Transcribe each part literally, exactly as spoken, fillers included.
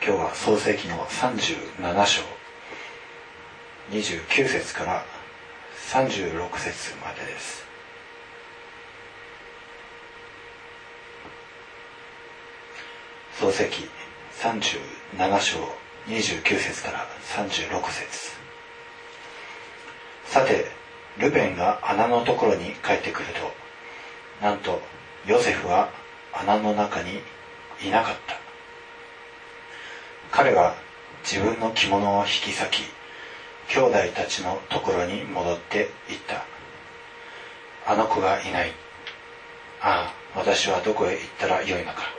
今日は創世記のさんじゅうなな章にじゅうきゅう節からさんじゅうろく節までです。創世記さんじゅうなな章にじゅうきゅう節からさんじゅうろく節。さてルベンが穴のところに帰ってくると、なんとヨセフは穴の中にいなかった。彼は自分の着物を引き裂き、兄弟たちのところに戻っていった。あの子がいない。ああ、私はどこへ行ったらよいのか。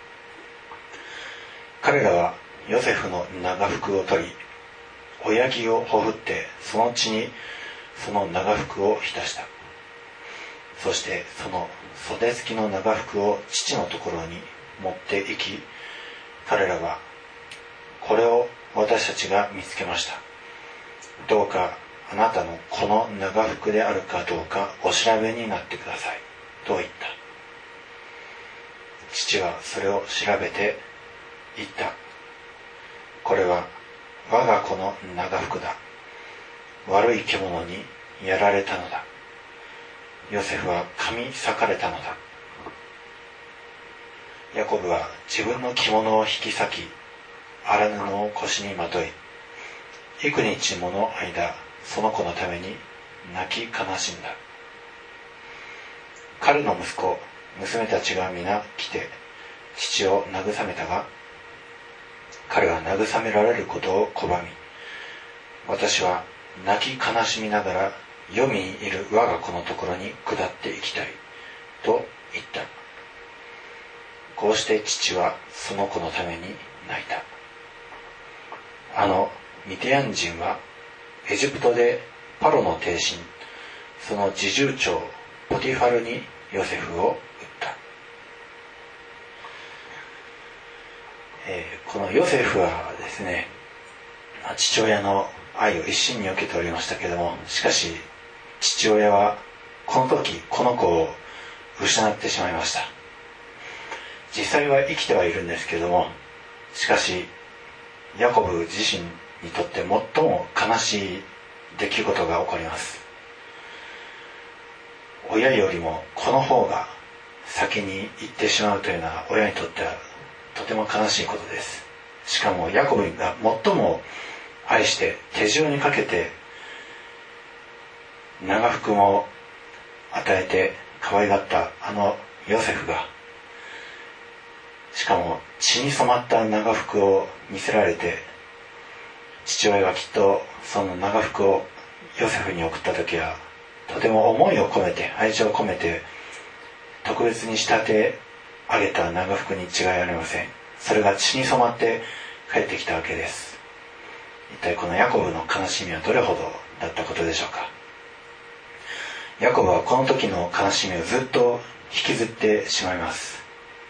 彼らはヨセフの長服を取り、親木をほふってその血にその長服を浸した。そしてその袖付きの長服を父のところに持って行き、彼らはこれを私たちが見つけました。どうかあなたのこの長服であるかどうかお調べになってくださいと言った。父はそれを調べて言った。これは我が子の長服だ。悪い獣にやられたのだ。ヨセフは噛み裂かれたのだ。ヤコブは自分の着物を引き裂き、荒布を腰にまとい、幾日もの間その子のために泣き悲しんだ。彼の息子娘たちが皆来て父を慰めたが、彼は慰められることを拒み、私は泣き悲しみながら黄泉にいる我が子のところに下っていきたいと言った。こうして父はその子のために泣いた。あのミディアン人はエジプトでパロの帝臣、その侍従長ポティファルにヨセフを売った。えー、このヨセフはですね、父親の愛を一身に受けておりましたけれども、しかし父親はこの時この子を失ってしまいました。実際は生きてはいるんですけれども、しかしヤコブ自身にとって最も悲しい出来事が起こります。親よりも子の方が先に行ってしまうというのは親にとってはとても悲しいことです。しかもヤコブが最も愛して手塩にかけて長服も与えて可愛がったあのヨセフが、しかも血に染まった長服を見せられて、父親がきっとその長服をヨセフに送った時はとても思いを込めて愛情を込めて特別に仕立て上げた長服に違いありません。それが血に染まって帰ってきたわけです。一体このヤコブの悲しみはどれほどだったことでしょうか。ヤコブはこの時の悲しみをずっと引きずってしまいます。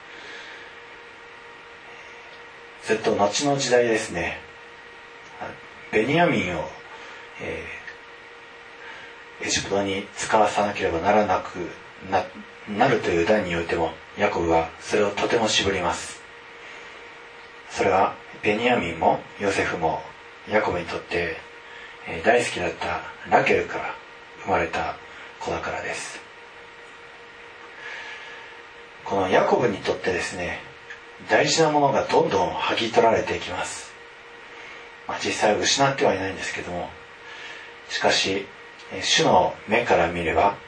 ずっと後の時代ですね、ベニヤミンを、えー、エジプトに使わさなければならなく な, なるという段においてもヤコブはそれをとても渋ります。それはベニヤミンもヨセフもヤコブにとって、えー、大好きだったラケルから生まれた子だからです。このヤコブにとってですね、大事なものがどんどん剥ぎ取られていきます。まあ、実際は失ってはいないんですけども、しかし主の目から見れば、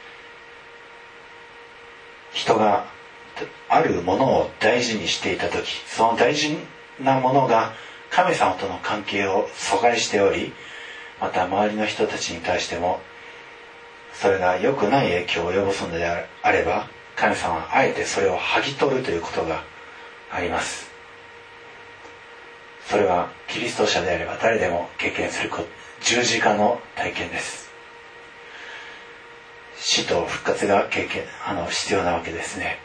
人があるものを大事にしていた時、その大事なものが神様との関係を阻害しており、また周りの人たちに対してもそれが良くない影響を及ぼすのであれば、神様はあえてそれを剥ぎ取るということがあります。それはキリスト者であれば誰でも経験する十字架の体験です。死と復活が経験あの必要なわけですね。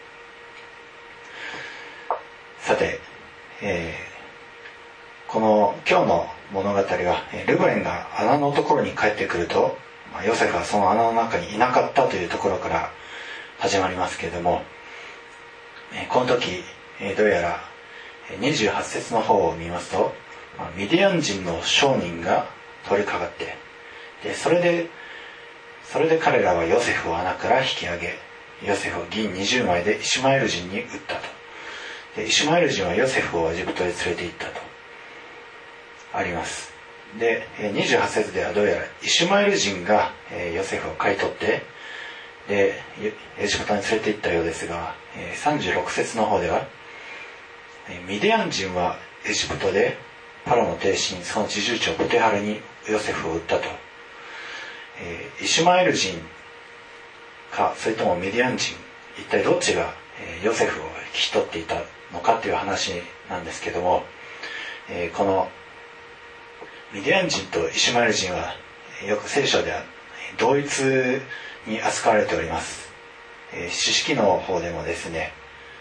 さて、えー、この今日の物語はルベンが穴のところに帰ってくると、ヨセフはその穴の中にいなかったというところから始まりますけれども、この時どうやらにじゅうはち節の方を見ますと、ミディアン人の商人が通りかかって、でそれでそれで彼らはヨセフを穴から引き上げ、ヨセフを銀にじゅうまいでイシュマエル人に売ったと。でイシュマエル人はヨセフをエジプトへ連れて行ったとあります。でにじゅうはち節ではどうやらイシュマエル人がヨセフを買い取ってでエジプトに連れて行ったようですが、さんじゅうろく節の方ではミディアン人はエジプトでパロの帝臣その侍従長ポテハルにヨセフを売ったと。イシュマエル人かそれともミディアン人、一体どっちがヨセフを引き取っていたのかという話なんですけども、このミディアン人とイシュマエル人はよく聖書では同一に扱われております。詩式の方でもですね、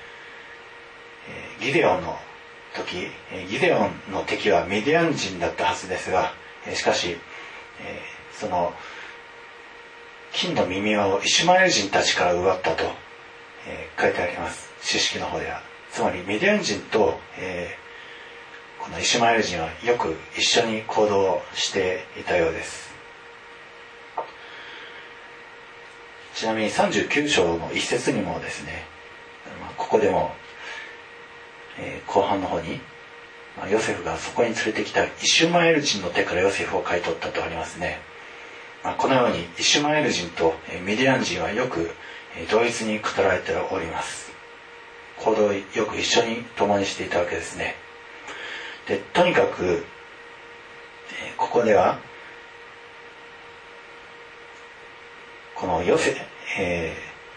ギデオンの時、ギデオンの敵はミディアン人だったはずですが、しかしその金の耳をイシュマエル人たちから奪ったと書いてあります。詩式の方では。つまりミディアン人と、えー、このイシュマエル人はよく一緒に行動していたようです。ちなみにさんじゅうきゅう章の一節にもですね、ここでも、えー、後半の方にヨセフがそこに連れてきたイシュマエル人の手からヨセフを買い取ったとありますね。このようにイシュマエル人とミディアン人はよく同一に語られております。行動をよく一緒に共にしていたわけですね。でとにかくここではこのヨセ、え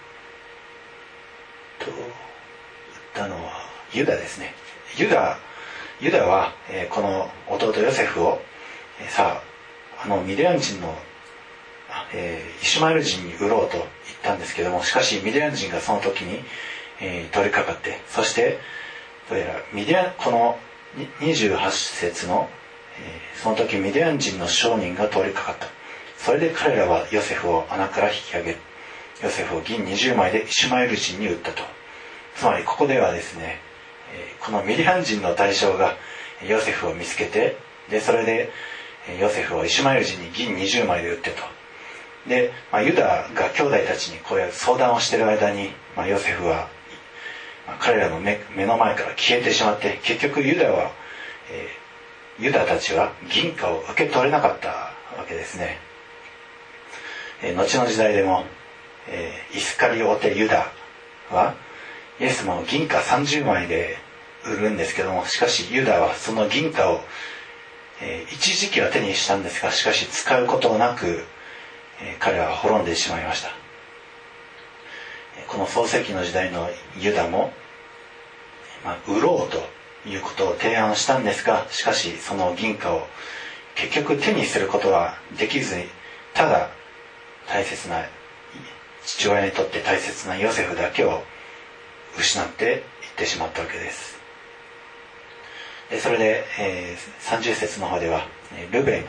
ー、と売ったのはユダですね。ユダユダはこの弟ヨセフをさああのミディアン人のえー、イシュマエル人に売ろうと言ったんですけども、しかしミディアン人がその時に、えー、通りかかって、そしてどうやらミディアンこのにじゅうはち節の、えー、その時ミディアン人の商人が通りかかった。それで彼らはヨセフを穴から引き上げ、ヨセフを銀にじゅうまいでイシュマエル人に売ったと。つまりここではですね、えー、このミディアン人の大将がヨセフを見つけて、でそれでヨセフをイシュマエル人に銀にじゅうまいで売ってと。で、まあ、ユダが兄弟たちにこういう相談をしている間に、まあ、ヨセフは、まあ、彼らの 目, 目の前から消えてしまって、結局ユダは、えー、ユダたちは銀貨を受け取れなかったわけですね。えー、後の時代でも、えー、イスカリオテユダはイエスも銀貨さんじゅうまいで売るんですけども、しかしユダはその銀貨を、えー、一時期は手にしたんですが、しかし使うことなく彼は滅んでしまいました。この創世記の時代のユダも、まあ、売ろうということを提案したんですが、しかしその銀貨を結局手にすることはできずに、ただ大切な父親にとって大切なヨセフだけを失っていってしまったわけです。でそれで、えー、さんじゅう節の方ではルベン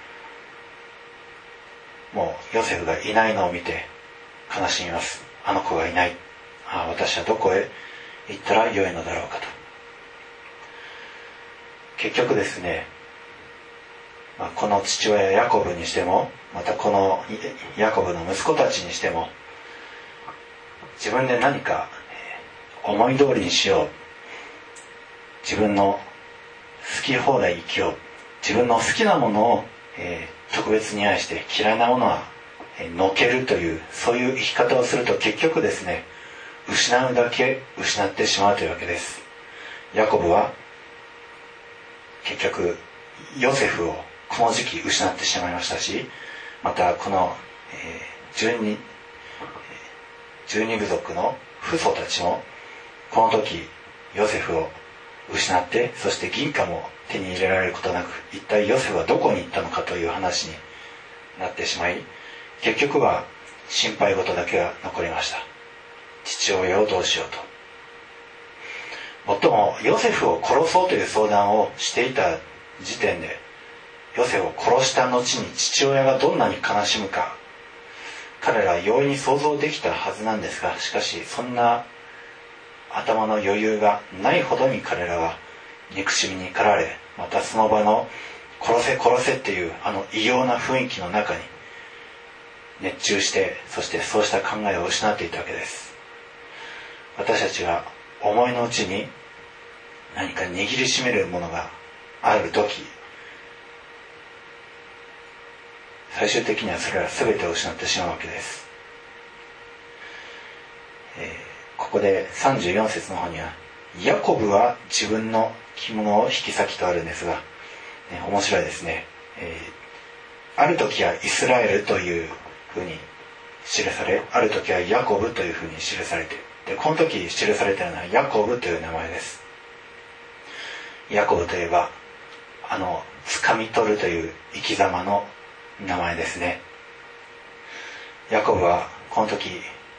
もうヨセフがいないのを見て悲しみます。あの子がいない。ああ、私はどこへ行ったらよいのだろうかと。結局ですね、まあ、この父親ヤコブにしても、またこのヤコブの息子たちにしても、自分で何か思い通りにしよう、自分の好き放題生きよう、自分の好きなものを、えー特別に愛して嫌いなものはのけるという、そういう生き方をすると結局ですね、失うだけ失ってしまうというわけです。ヤコブは結局ヨセフをこの時期失ってしまいましたし、またこの十二、十二部族の父祖たちもこの時ヨセフを失って、そして銀貨も手に入れられることなく、一体ヨセフはどこに行ったのかという話になってしまい、結局は心配事だけが残りました。父親をどうしようと。もっともヨセフを殺そうという相談をしていた時点で、ヨセフを殺した後に父親がどんなに悲しむか、彼らは容易に想像できたはずなんですが、しかしそんな頭の余裕がないほどに彼らは憎しみに駆られ、またその場の殺せ殺せっていうあの異様な雰囲気の中に熱中して、そしてそうした考えを失っていたわけです。私たちが思いのうちに何か握りしめるものがあるとき、最終的にはそれら全てを失ってしまうわけです。えー、ここでさんじゅうよん節の方には、ヤコブは自分の着物を引き裂きとあるんですが、ね、面白いですね。えー、ある時はイスラエルというふうに記され、ある時はヤコブというふうに記されて、でこの時記されているのはヤコブという名前です。ヤコブといえば、あの掴み取るという生き様の名前ですね。ヤコブはこの時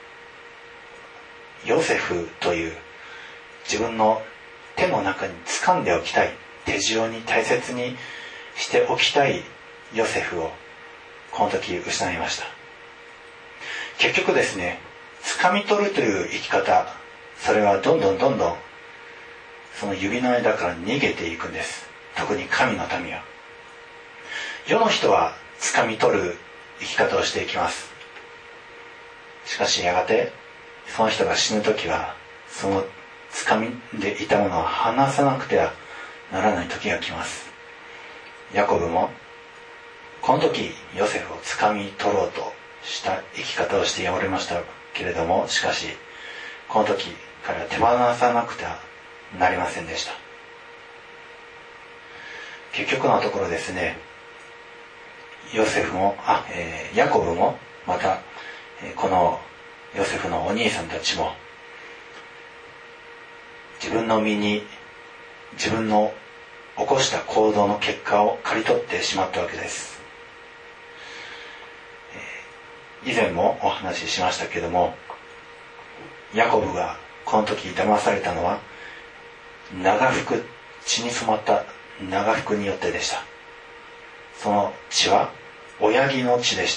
ヨセフという自分の手の中に掴んでおきたい、手塩に大切にしておきたいヨセフをこの時失いました。結局ですね、掴み取るという生き方、それはどんどんどんどんその指の間から逃げていくんです。特に神の民は。世の人は掴み取る生き方をしていきます。しかしやがてその人が死ぬときは、その掴みでいたものを離さなくてはならない時が来ます。ヤコブもこの時ヨセフを掴み取ろうとした生き方をしておりましたけれども、しかしこの時彼は手放さなくてはなりませんでした。結局のところですね、ヨセフもあ、えー、ヤコブもまた、えー、このヨセフのお兄さんたちも自分の身に自分の起こした行動の結果を刈り取ってしまったわけです。以前もお話ししましたけれども、ヤコブがこの時騙されたのは長服、血に染まった長服によってでした。その血は親木の血でした。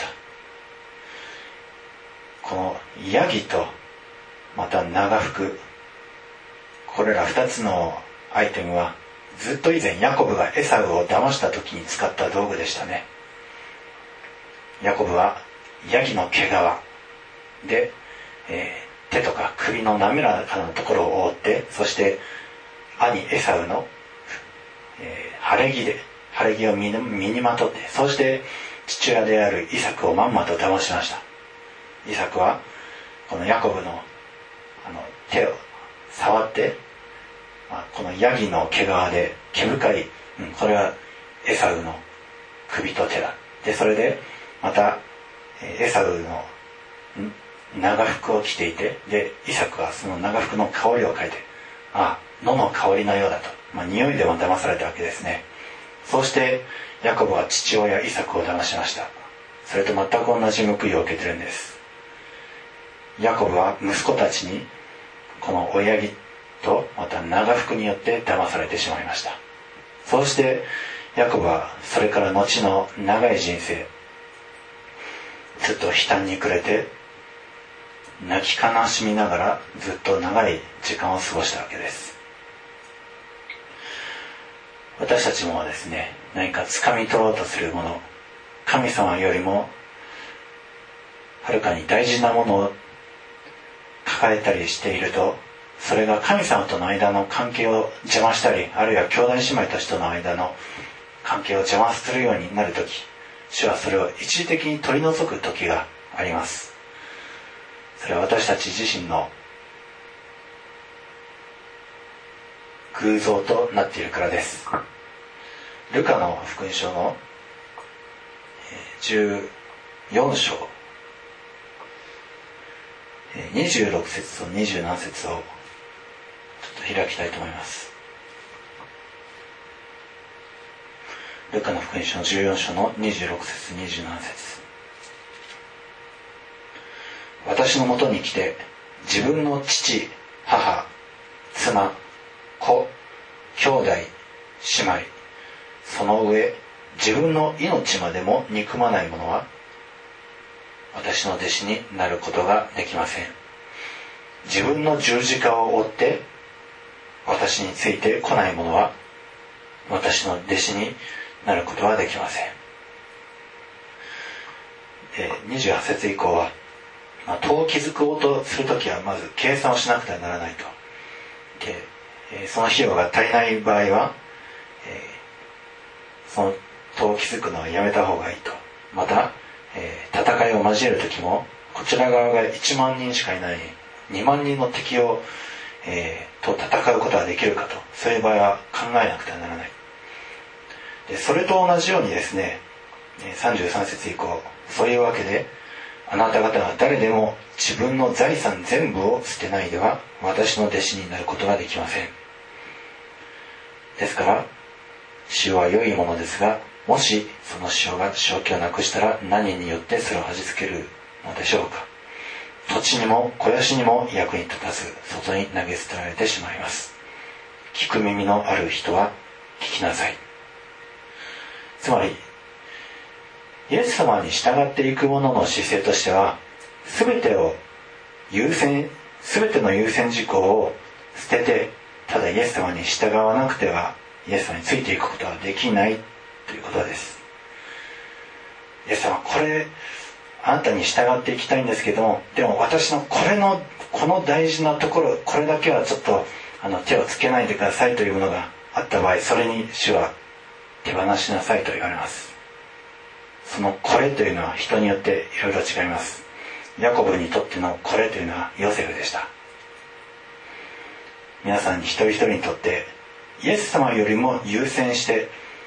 このヤギとまた長服、これら二つのアイテムはずっと以前ヤコブがエサウを騙した時に使った道具でしたね。ヤコブはヤギの毛皮で、えー、手とか首の滑らかなところを覆って、そして兄エサウの、えー、晴れ着で晴れ着を身に、身にまとって、そして父親であるイサクをまんまと騙しました。イサクはこのヤコブの、あの手を触って、まあ、このヤギの毛皮で毛深い、うん、これはエサウの首と手だ。でそれでまたエサウの長服を着ていて、でイサクはその長服の香りを嗅いで、ああ野の香りのようだと、まあ、匂いでも騙されたわけですね。そうしてヤコブは父親イサクを騙しました。それと全く同じ報いを受けてるんです。ヤコブは息子たちにこの親木とまた長服によって騙されてしまいました。そうしてヤコブはそれから後の長い人生、ずっと悲嘆に暮れて泣き悲しみながらずっと長い時間を過ごしたわけです。私たちもですね、何か掴み取ろうとするもの、神様よりもはるかに大事なものを抱えたりしていると、それが神様との間の関係を邪魔したり、あるいは兄弟姉妹たちとの間の関係を邪魔するようになるとき、主はそれを一時的に取り除く時があります。それは私たち自身の偶像となっているからです。ルカの福音書のじゅうよん章にじゅうろく節とにじゅうなな節をちょっと開きたいと思います。ルカの福音書のじゅうよん章のにじゅうろく節にじゅうなな節。私のもとに来て自分の父、母、妻、子、兄弟、姉妹、その上自分の命までも憎まない者は私の弟子になることができません。自分の十字架を追って私について来ない者は私の弟子になることはできません。でにじゅうはち節以降は、まあ、戸を築こうとするときはまず計算をしなくてはならないと。で、えー、その費用が足りない場合は、えー、その戸を築くのはやめた方がいいと。また、えー、戦いを交えるときもこちら側がいちまんにんしかいないにまんにんの敵を、えー、と戦うことができるかと、そういう場合は考えなくてはならない。でそれと同じようにですね、さんじゅうさん節以降、そういうわけであなた方は誰でも自分の財産全部を捨てないでは私の弟子になることができません。ですから塩は良いものですが、もしその塩が正気をなくしたら何によってそれをはじつけるのでしょうか。土地にも肥やしにも役に立たず外に投げ捨てられてしまいます。聞く耳のある人は聞きなさい。つまりイエス様に従っていく者の姿勢としては、全てを優先全ての優先事項を捨てて、ただイエス様に従わなくてはイエス様についていくことはできないということです。イエス様、これあなたに従っていきたいんですけども、でも私のこれのこの大事なところ、これだけはちょっとあの手をつけないでくださいというものがあった場合、それに主は手放しなさいと言われます。そのこれというのは人によっていろいろ違います。ヤコブにとってのこれというのはヨセフでした。皆さんに一人一人にとってイエス様よりも優先して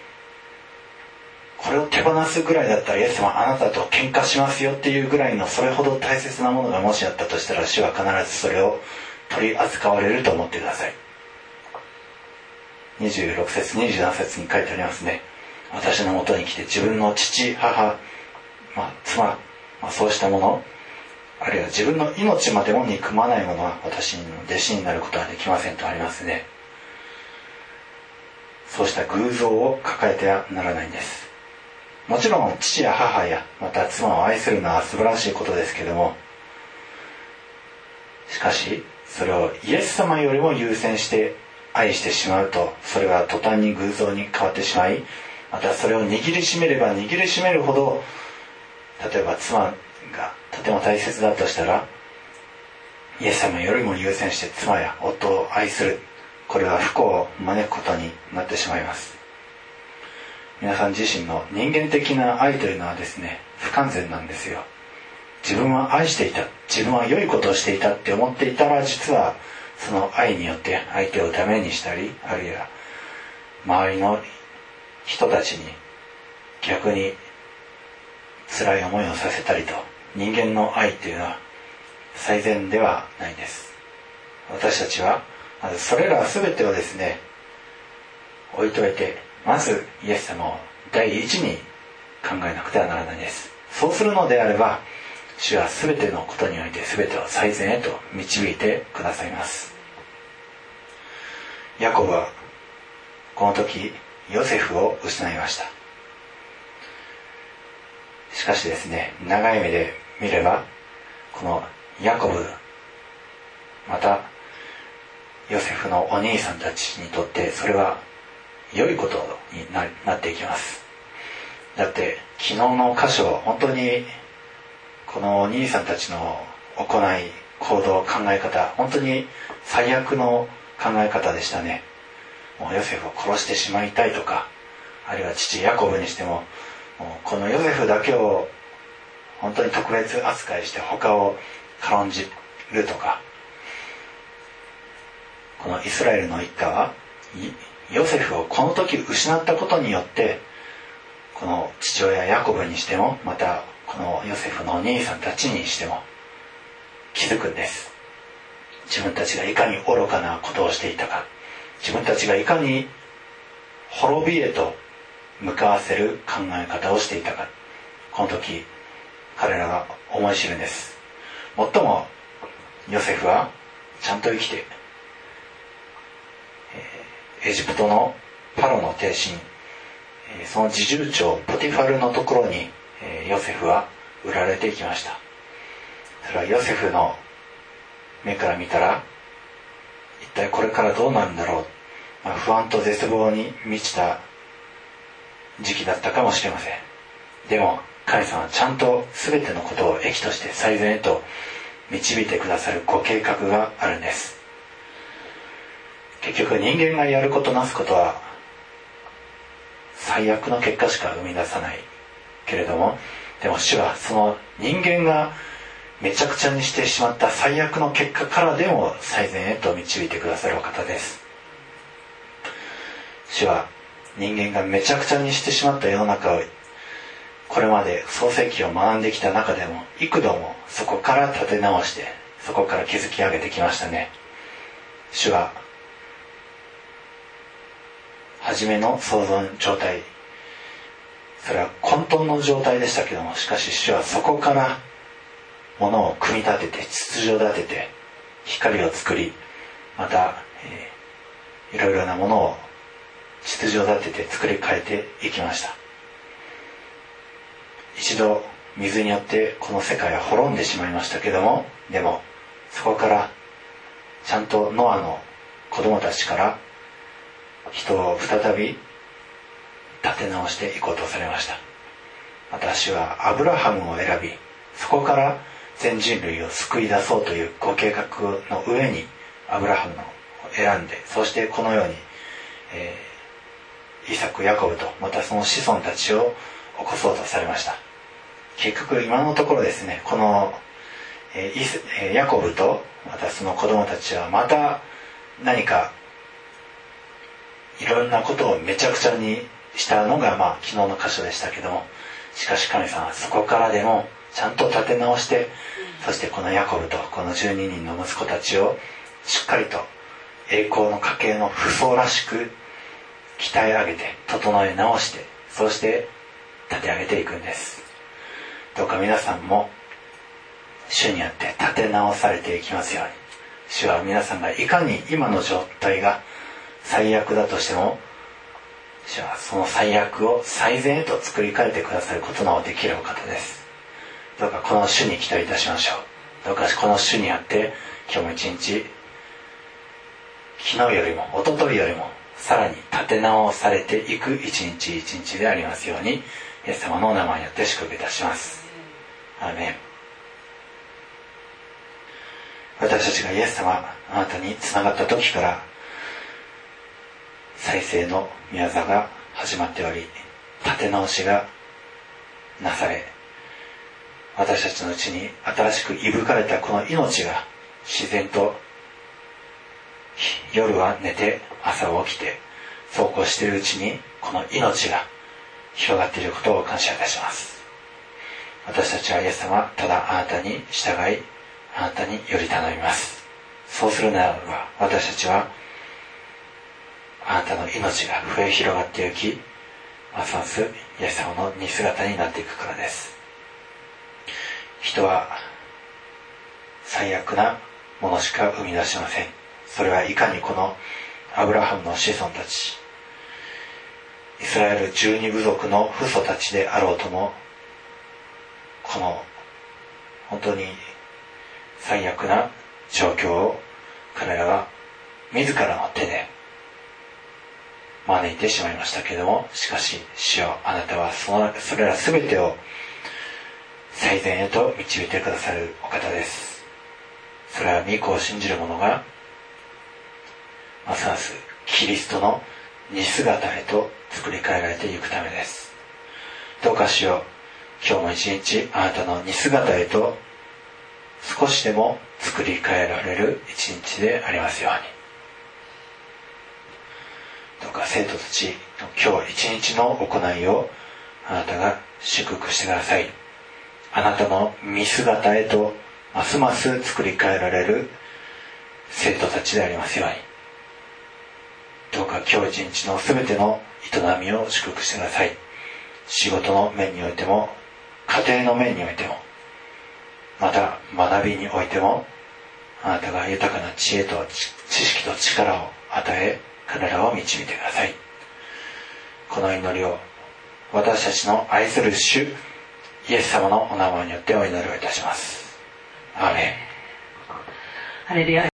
これを手放すぐらいだったらイエス様あなたと喧嘩しますよっていうぐらいのそれほど大切なものがもしあったとしたら、主は必ずそれを取り扱われると思ってください。にじゅうろく節にじゅうなな節に書いてありますね。私のもとに来て自分の父母、まあ、妻、まあ、そうしたもの、あるいは自分の命までも憎まないものは私の弟子になることはできませんとありますね。そうした偶像を抱えてはならないんです。もちろん父や母やまた妻を愛するのは素晴らしいことですけれども、しかしそれをイエス様よりも優先して愛してしまうと、それは途端に偶像に変わってしまい、またそれを握りしめれば握りしめるほど、例えば妻がとても大切だとしたら、イエス様よりも優先して妻や夫を愛する、これは不幸を招くことになってしまいます。皆さん自身の人間的な愛というのはですね、不完全なんですよ。自分は愛していた、自分は良いことをしていたって思っていたら、実はその愛によって相手をダメにしたり、あるいは周りの人たちに逆に辛い思いをさせたりと、人間の愛というのは最善ではないんです。私たちはまずそれら全てをですね置いといて、まずイエス様を第一に考えなくてはならないです。そうするのであれば、主は全てのことにおいて全てを最善へと導いてくださいます。ヤコブはこの時ヨセフを失いました。しかしですね、長い目で見れば、このヤコブまたヨセフのお兄さんたちにとってそれは良いことに な, なっていきます。だって昨日の箇所、本当にこのお兄さんたちの行い、行動、考え方、本当に最悪の考え方でしたね。もうヨセフを殺してしまいたいとか、あるいは父ヤコブにしても、もうこのヨセフだけを本当に特別扱いして他を軽んじるとか、このイスラエルの一家はヨセフをこの時失ったことによって、この父親ヤコブにしても、またこのヨセフのお兄さんたちにしても気づくんです。自分たちがいかに愚かなことをしていたか、自分たちがいかに滅びへと向かわせる考え方をしていたか、この時彼らが思い知るんです。もっともヨセフはちゃんと生きて、エジプトのパロの帝臣、その侍従長ポティファルのところにヨセフは売られていきました。それはヨセフの目から見たら、一体これからどうなるんだろう、 まあ、不安と絶望に満ちた時期だったかもしれません。でも神様はちゃんと全てのことを益として最善へと導いてくださるご計画があるんです。結局人間がやることなすことは最悪の結果しか生み出さないけれども、でも主はその人間がめちゃくちゃにしてしまった最悪の結果からでも最善へと導いてくださるお方です。主は人間がめちゃくちゃにしてしまった世の中をこれまで創世記を学んできた中でも幾度もそこから立て直してそこから築き上げてきましたね。主は初めの創造状態、それは混沌の状態でしたけども、しかし主はそこからものを組み立てて秩序立てて光を作り、また、えー、いろいろなものを秩序立てて作り変えていきました。一度水によってこの世界は滅んでしまいましたけども、でもそこからちゃんとノアの子供たちから人を再び立て直していこうとされました。私はアブラハムを選び、そこから全人類を救い出そうというご計画の上にアブラハムを選んで、そしてこのように、えー、イサク、ヤコブとまたその子孫たちを起こそうとされました。結局今のところですね、この、えーイスえー、ヤコブとまたその子供たちはまた何かいろんなことをめちゃくちゃにしたのが、まあ、昨日の箇所でしたけども、しかし神様はそこからでもちゃんと立て直して、そしてこのヤコブとこのじゅうににんの息子たちをしっかりと栄光の家系の父祖らしく鍛え上げて整え直して、そうして立て上げていくんです。どうか皆さんも主にあって立て直されていきますように。主は皆さんがいかに今の状態が最悪だとしても、主はその最悪を最善へと作り変えてくださることのできるお方です。どうかこの主に期待いたしましょう。どうかこの主にあって今日も一日、昨日よりも一昨日よりもさらに立て直されていく一日一日でありますように、イエス様のお名前によって祝福いたします。アーメン。私たちがイエス様あなたにつながった時から再生の宮座が始まっており、立て直しがなされ、私たちのうちに新しくいぶかれたこの命が自然と夜は寝て朝起きてそうこうしているうちにこの命が広がっていることを感謝いたします。私たちはイエス様ただあなたに従い、あなたにより頼みます。そうするならば私たちはあなたの命が増え広がっていき、ますますイエス様の似姿になっていくからです。人は最悪なものしか生み出しません。それはいかにこのアブラハムの子孫たち、イスラエル十二部族の父祖たちであろうとも、この本当に最悪な状況を彼らは自らの手で招いてしまいましたけれども、しかし主よ、あなたはそのそれらすべてを最善へと導いてくださるお方です。それは御子を信じる者がますますキリストの似姿へと作り変えられていくためです。どうか主よ、今日も一日あなたの似姿へと少しでも作り変えられる一日でありますように。どうか生徒たちの今日一日の行いをあなたが祝福してください。あなたの見姿へとますます作り変えられる生徒たちでありますように。どうか今日一日のすべての営みを祝福してください。仕事の面においても、家庭の面においても、また学びにおいても、あなたが豊かな知恵と知識と力を与え、彼らを導いてください。この祈りを私たちの愛する主イエス様のお名前によってお祈りをいたします。アーメン。 ハレルヤ。